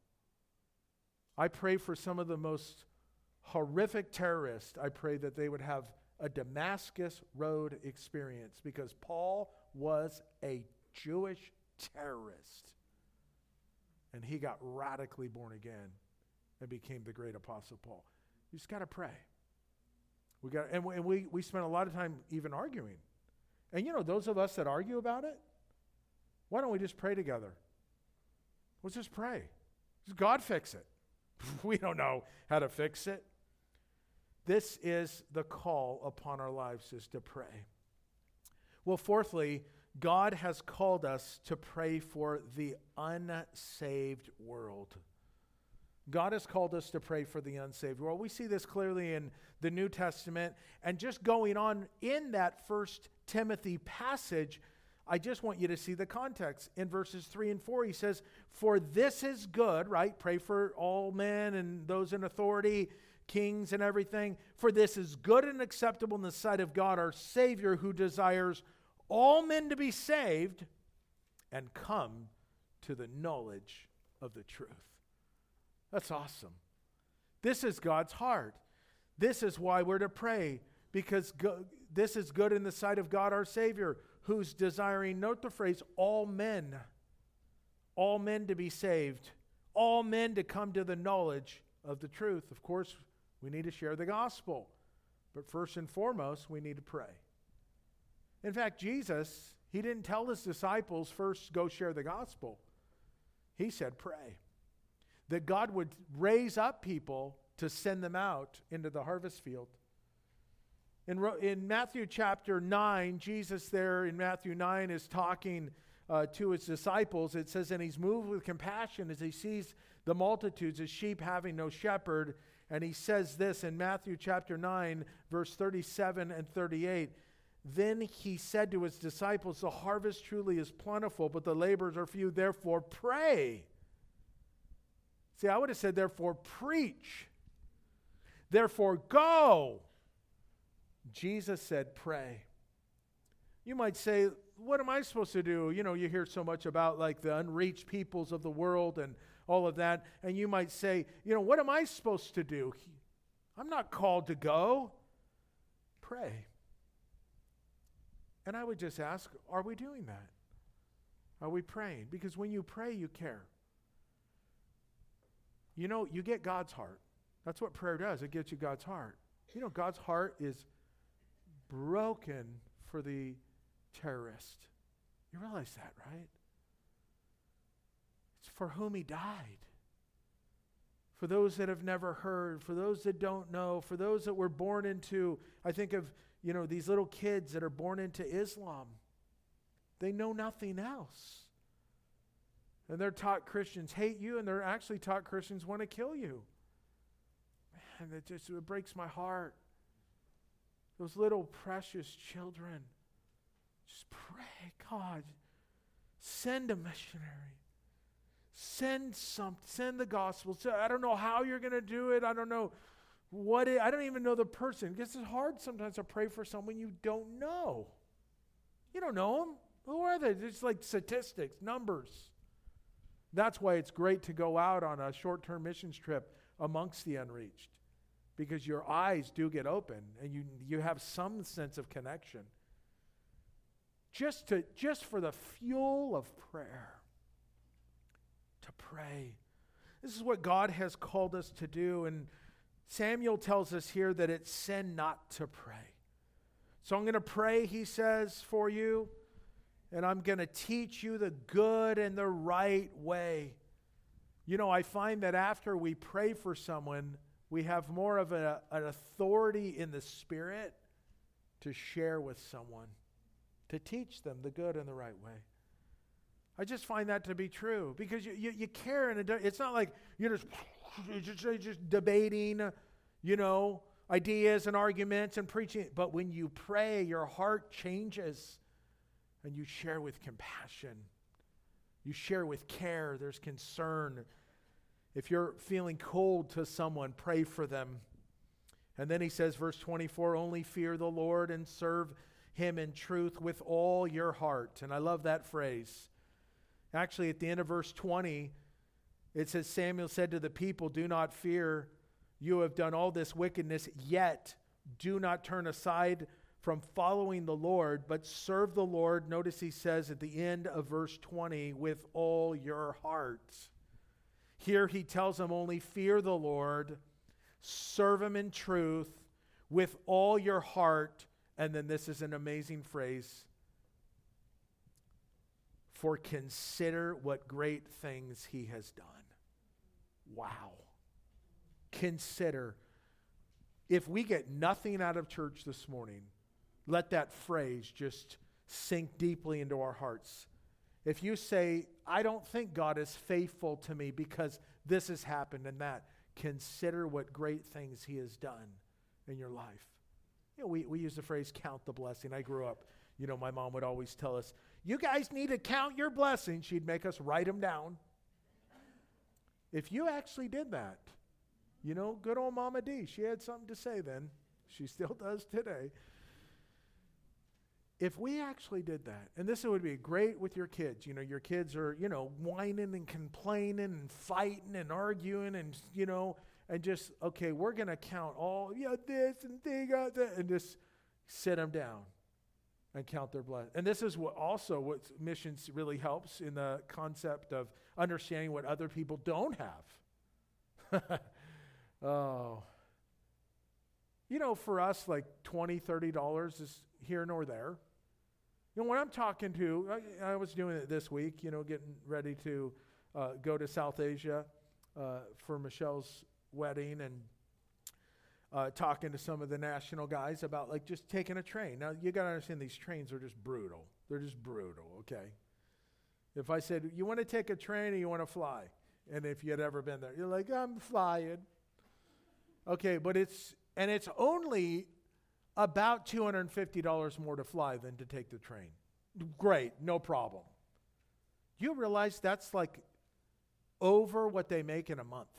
I pray for some of the most horrific terrorists. I pray that they would have a Damascus Road experience because Paul was a Jewish terrorist. And he got radically born again and became the great Apostle Paul. You just got to pray. We got, and we, and we we spend a lot of time even arguing. And you know, those of us that argue about it, why don't we just pray together? Let's just pray. Does God fix it? We don't know how to fix it. This is the call upon our lives, is to pray. Well, fourthly, God has called us to pray for the unsaved world. God has called us to pray for the unsaved world. We see this clearly in the New Testament. And just going on in that First Timothy passage, I just want you to see the context. In verses three and four, he says, for this is good, right? Pray for all men and those in authority, kings and everything. For this is good and acceptable in the sight of God, our Savior, who desires all men to be saved and come to the knowledge of the truth. That's awesome. This is God's heart. This is why we're to pray, because go, this is good in the sight of God, our Savior, who's desiring, note the phrase, all men, all men to be saved, all men to come to the knowledge of the truth. Of course, we need to share the gospel, but first and foremost, we need to pray. In fact, Jesus, he didn't tell his disciples first go share the gospel. He said pray. That God would raise up people to send them out into the harvest field. In, in Matthew chapter nine, Jesus there in Matthew nine is talking uh, to his disciples. It says, and he's moved with compassion as he sees the multitudes, as sheep having no shepherd. And he says this in Matthew chapter nine, verse thirty-seven and thirty-eight. Then he said to his disciples, the harvest truly is plentiful, but the laborers are few. Therefore pray. See, I would have said, therefore preach. Therefore go. Jesus said, pray. You might say, what am I supposed to do? You know, you hear so much about like the unreached peoples of the world and all of that. And you might say, you know, what am I supposed to do? I'm not called to go. Pray. And I would just ask, are we doing that? Are we praying? Because when you pray, you care. You know, you get God's heart. That's what prayer does. It gets you God's heart. You know, God's heart is broken for the terrorist. You realize that, right? It's for whom he died. For those that have never heard, for those that don't know, for those that were born into, I think of, you know, these little kids that are born into Islam. They know nothing else. And they're taught Christians hate you, and they're actually taught Christians want to kill you. Man, it just it breaks my heart. Those little precious children. Just pray, God, send a missionary. Send some, send the gospel. So I don't know how you're going to do it. I don't know what it, I don't even know the person. It's hard sometimes to pray for someone you don't know. You don't know them. Who are they? It's like statistics, numbers. That's why it's great to go out on a short-term missions trip amongst the unreached, because your eyes do get open and you you have some sense of connection. Just to just for the fuel of prayer. To pray. This is what God has called us to do, and Samuel tells us here that it's sin not to pray. So I'm going to pray, he says, for you. And I'm going to teach you the good and the right way. You know, I find that after we pray for someone, we have more of a, an authority in the Spirit to share with someone, to teach them the good and the right way. I just find that to be true because you, you, you care, and it, it's not like you're just just, just debating, you know, ideas and arguments and preaching. But when you pray, your heart changes and you share with compassion. You share with care. There's concern. If you're feeling cold to someone, pray for them. And then he says, verse twenty-four, only fear the Lord and serve him in truth with all your heart. And I love that phrase. Actually, at the end of verse twenty, it says, Samuel said to the people, do not fear. You have done all this wickedness, yet do not turn aside from following the Lord, but serve the Lord. Notice he says at the end of verse twenty, with all your heart. Here he tells them only fear the Lord, serve him in truth with all your heart. And then this is an amazing phrase. For consider what great things he has done. Wow. Consider. If we get nothing out of church this morning, let that phrase just sink deeply into our hearts. If you say, I don't think God is faithful to me because this has happened and that, consider what great things he has done in your life. You know, we, we use the phrase, count the blessing. I grew up, you know, my mom would always tell us, you guys need to count your blessings. She'd make us write them down. If you actually did that, you know, good old Mama D, she had something to say then. She still does today. If we actually did that, and this would be great with your kids, you know, your kids are, you know, whining and complaining and fighting and arguing and, you know, and just, okay, we're going to count all, you know, this and they got that, and just sit them down and count their blessings. And this is what also what missions really helps in the concept of understanding what other people don't have. Oh. You know, for us, like twenty dollars, thirty dollars is here nor there. You know, when I'm talking to, I, I was doing it this week, you know, getting ready to uh, go to South Asia uh, for Michelle's wedding and uh, talking to some of the national guys about like just taking a train. Now, you got to understand these trains are just brutal. They're just brutal, okay? If I said, you want to take a train or you want to fly? And if you had ever been there, you're like, I'm flying. Okay, but it's, and it's only about two hundred fifty dollars more to fly than to take the train. Great, no problem. You realize that's like over what they make in a month.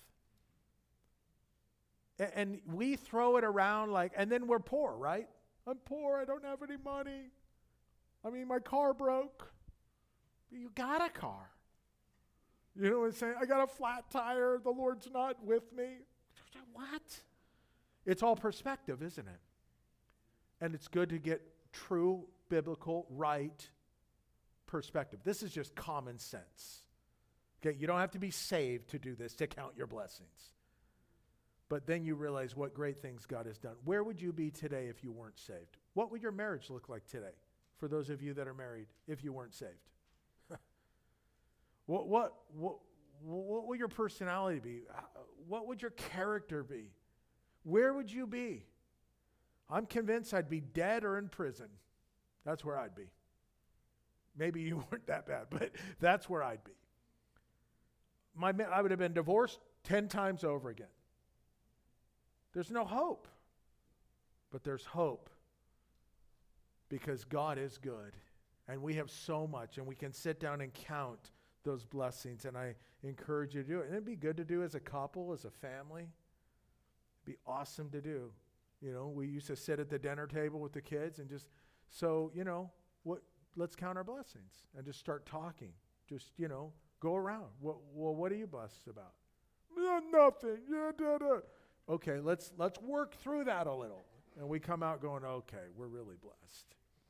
A- and we throw it around like, and then we're poor, right? I'm poor, I don't have any money. I mean, my car broke. You got a car. You know what I'm saying? I got a flat tire, the Lord's not with me. What? It's all perspective, isn't it? And it's good to get true, biblical, right perspective. This is just common sense. Okay, you don't have to be saved to do this, to count your blessings. But then you realize what great things God has done. Where would you be today if you weren't saved? What would your marriage look like today for those of you that are married if you weren't saved? what, what, what, what would your personality be? What would your character be? Where would you be? I'm convinced I'd be dead or in prison. That's where I'd be. Maybe you weren't that bad, but that's where I'd be. My, I would have been divorced ten times over again. There's no hope. But there's hope because God is good and we have so much and we can sit down and count those blessings, and I encourage you to do it. And it'd be good to do as a couple, as a family. It'd be awesome to do. You know, we used to sit at the dinner table with the kids and just, so, you know, what? Let's count our blessings and just start talking. Just, you know, go around. What, well, what are you blessed about? Yeah, nothing. Yeah, da, da. Okay, let's let's work through that a little. And we come out going, okay, we're really blessed.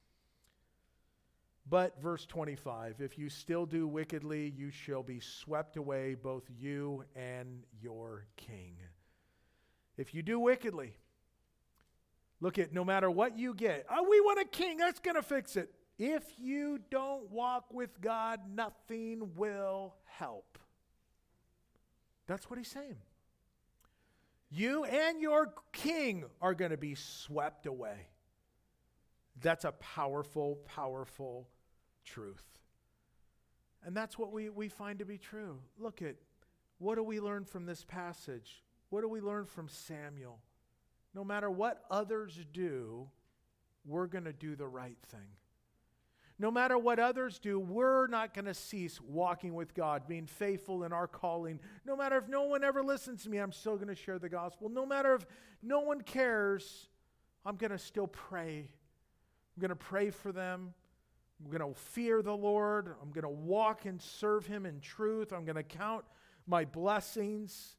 But verse twenty-five, if you still do wickedly, you shall be swept away, both you and your king. If you do wickedly, look at no matter what you get. Oh, we want a king. That's going to fix it. If you don't walk with God, nothing will help. That's what he's saying. You and your king are going to be swept away. That's a powerful, powerful truth. And that's what we, we find to be true. Look at, what do we learn from this passage? What do we learn from Samuel? No matter what others do, we're going to do the right thing. No matter what others do, we're not going to cease walking with God, being faithful in our calling. No matter if no one ever listens to me, I'm still going to share the gospel. No matter if no one cares, I'm going to still pray. I'm going to pray for them. I'm going to fear the Lord. I'm going to walk and serve him in truth. I'm going to count my blessings.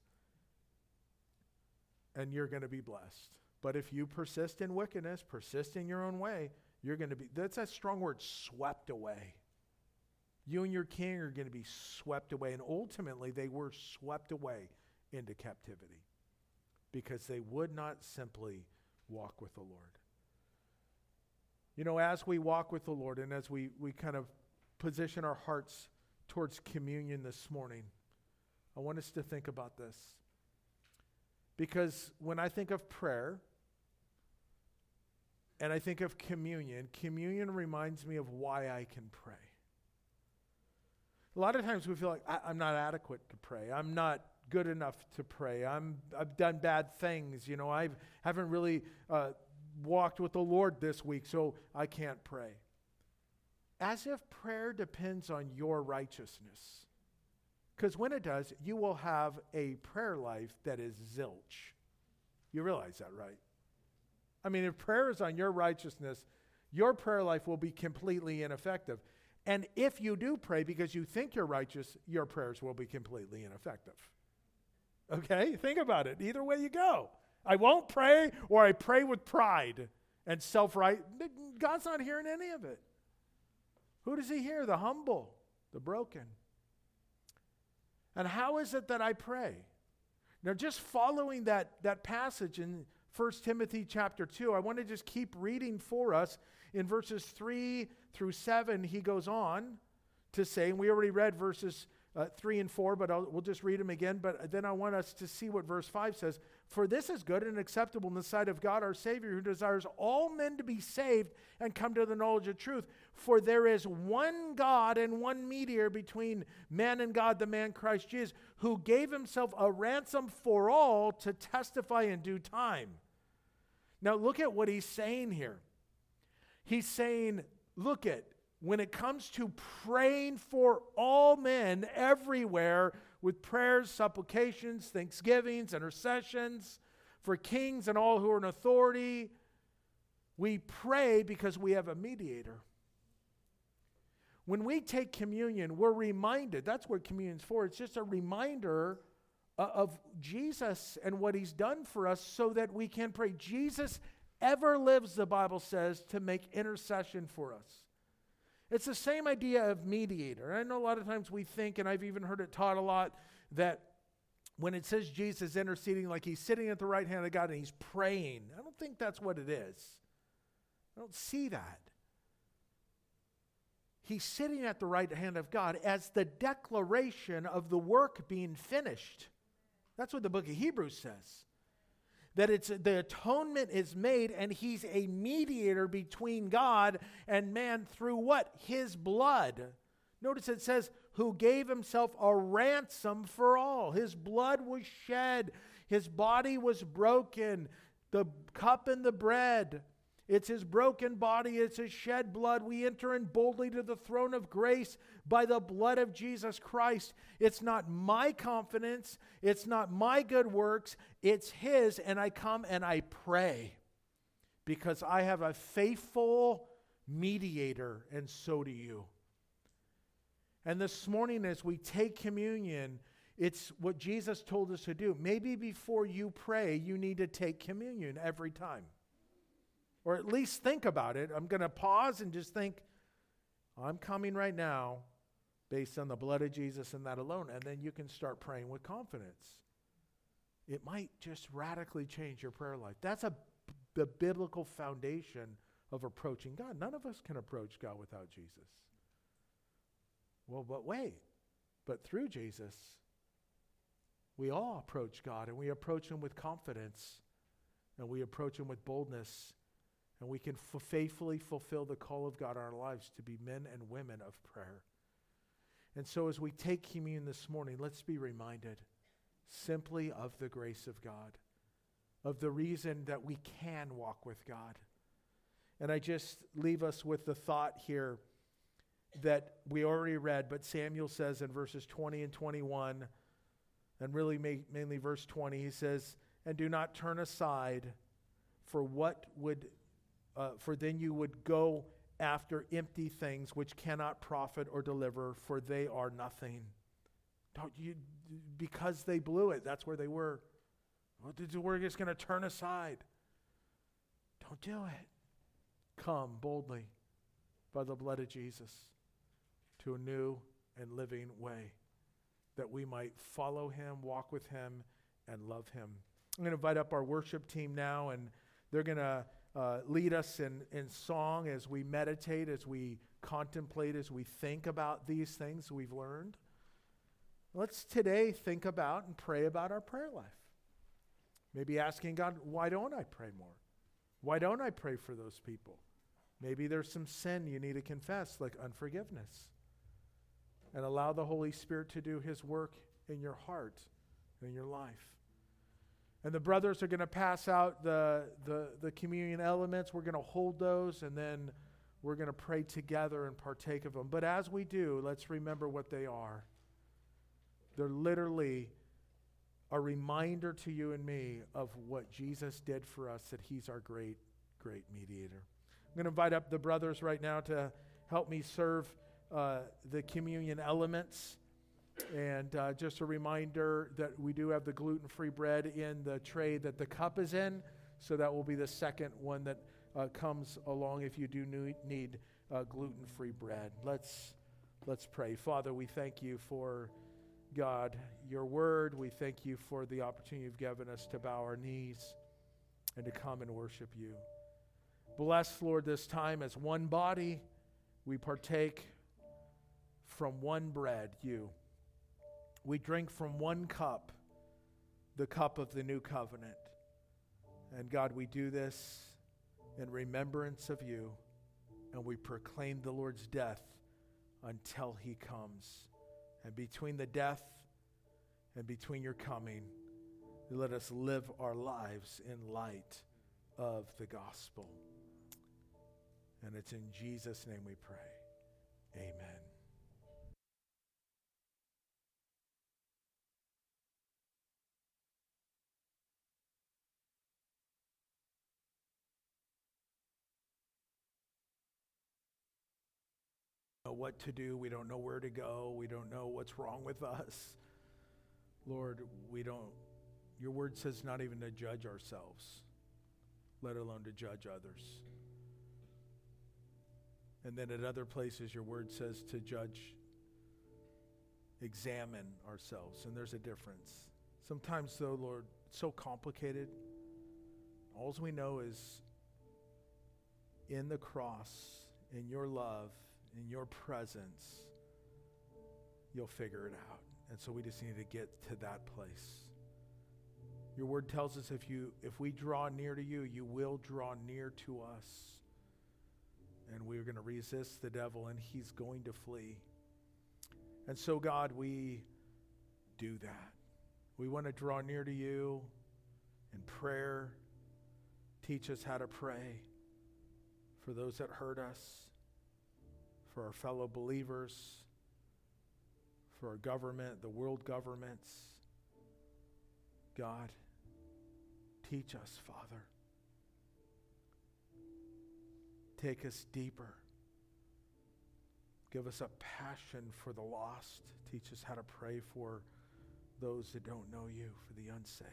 And you're going to be blessed. But if you persist in wickedness, persist in your own way, you're going to be, that's a strong word, swept away. You and your king are going to be swept away. And ultimately, they were swept away into captivity because they would not simply walk with the Lord. You know, as we walk with the Lord and as we, we kind of position our hearts towards communion this morning, I want us to think about this. Because when I think of prayer, and I think of communion, communion reminds me of why I can pray. A lot of times we feel like I, I'm not adequate to pray. I'm not good enough to pray. I'm, I've done bad things. You know, I haven't really uh, walked with the Lord this week, so I can't pray. As if prayer depends on your righteousness. Because when it does, you will have a prayer life that is zilch. You realize that, right? I mean, if prayer is on your righteousness, your prayer life will be completely ineffective. And if you do pray because you think you're righteous, your prayers will be completely ineffective. Okay? Think about it. Either way you go. I won't pray, or I pray with pride and self-right. God's not hearing any of it. Who does he hear? The humble, the broken. And how is it that I pray? Now, just following that, that passage in First Timothy chapter two, I want to just keep reading for us. In verses three through seven, he goes on to say, and we already read verses uh, three and four, but I'll, we'll just read them again. But then I want us to see what verse five says. For this is good and acceptable in the sight of God our Savior, who desires all men to be saved and come to the knowledge of truth. For there is one God and one mediator between man and God, the man Christ Jesus, who gave himself a ransom for all to testify in due time. Now look at what he's saying here. He's saying, look at, when it comes to praying for all men everywhere, with prayers, supplications, thanksgivings, intercessions, for kings and all who are in authority, we pray because we have a mediator. When we take communion, we're reminded, that's what communion's for, it's just a reminder uh, of Jesus and what he's done for us so that we can pray. Jesus ever lives, the Bible says, to make intercession for us. It's the same idea of mediator. I know a lot of times we think, and I've even heard it taught a lot, that when it says Jesus interceding, like he's sitting at the right hand of God and he's praying. I don't think that's what it is. I don't see that. He's sitting at the right hand of God as the declaration of the work being finished. That's what the book of Hebrews says. That it's the atonement is made, and he's a mediator between God and man through what? His blood. Notice it says, who gave himself a ransom for all. His blood was shed. His body was broken. The cup and the bread. It's his broken body. It's his shed blood. We enter in boldly to the throne of grace by the blood of Jesus Christ. It's not my confidence. It's not my good works. It's his. And I come and I pray because I have a faithful mediator, and so do you. And this morning as we take communion, it's what Jesus told us to do. Maybe before you pray, you need to take communion every time. Or at least think about it. I'm going to pause and just think, I'm coming right now based on the blood of Jesus and that alone. And then you can start praying with confidence. It might just radically change your prayer life. That's a, the biblical foundation of approaching God. None of us can approach God without Jesus. Well, but wait. But through Jesus, we all approach God, and we approach him with confidence, and we approach him with boldness. And we can f- faithfully fulfill the call of God in our lives to be men and women of prayer. And so as we take communion this morning, let's be reminded simply of the grace of God, of the reason that we can walk with God. And I just leave us with the thought here that we already read, but Samuel says in verses twenty and twenty-one, and really ma- mainly verse twenty, he says, and do not turn aside for what would, uh, for then you would go after empty things which cannot profit or deliver, for they are nothing. Don't you, because they blew it, that's where they were. We're just going to turn aside. Don't do it. Come boldly by the blood of Jesus to a new and living way, that we might follow him, walk with him, and love him. I'm going to invite up our worship team now, and they're going to uh, lead us in, in song as we meditate, as we contemplate, as we think about these things we've learned. Let's today think about and pray about our prayer life. Maybe asking God, why don't I pray more? Why don't I pray for those people? Maybe there's some sin you need to confess, like unforgiveness. And allow the Holy Spirit to do his work in your heart, in your life. And the brothers are going to pass out the, the, the communion elements. We're going to hold those, and then we're going to pray together and partake of them. But as we do, let's remember what they are. They're literally a reminder to you and me of what Jesus did for us, that he's our great, great mediator. I'm going to invite up the brothers right now to help me serve uh, the communion elements. And uh, just a reminder that we do have the gluten-free bread in the tray that the cup is in. So that will be the second one that uh, comes along if you do need uh, gluten-free bread. Let's, let's pray. Father, we thank you for, God, your word. We thank you for the opportunity you've given us to bow our knees and to come and worship you. Bless, Lord, this time as one body we partake from one bread, you. We drink from one cup, the cup of the new covenant. And God, we do this in remembrance of you, and we proclaim the Lord's death until he comes. And between the death and between your coming, let us live our lives in light of the gospel. And it's in Jesus' name we pray. Amen. Know what to do. We don't know where to go. We don't know what's wrong with us. Lord, we don't, your word says not even to judge ourselves, let alone to judge others. And then at other places, your word says to judge, examine ourselves. And there's a difference. Sometimes, though, Lord, it's so complicated. All we know is in the cross, in your love, in your presence, you'll figure it out. And so we just need to get to that place. Your word tells us if you if we draw near to you, you will draw near to us. And we're going to resist the devil, and he's going to flee. And so, God, we do that. We want to draw near to you in prayer. Teach us how to pray for those that hurt us, for our fellow believers, for our government, the world governments. God, teach us, Father. Take us deeper. Give us a passion for the lost. Teach us how to pray for those that don't know you, for the unsaved.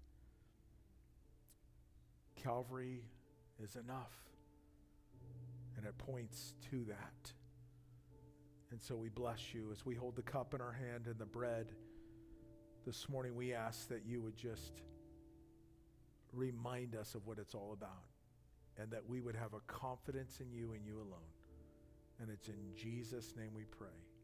Calvary is enough, and it points to that. And so we bless you as we hold the cup in our hand and the bread. This morning we ask that you would just remind us of what it's all about, and that we would have a confidence in you and you alone. And it's in Jesus' name we pray.